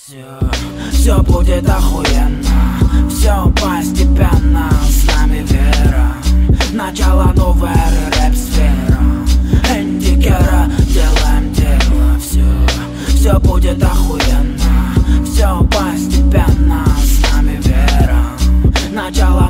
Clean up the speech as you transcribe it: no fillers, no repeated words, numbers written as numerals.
Все будет охуенно, все постепенно, с нами вера. Начало новой эры, рэп-сфера. Энди Кера, делаем дело. Все будет охуенно, все постепенно, с нами вера. Начало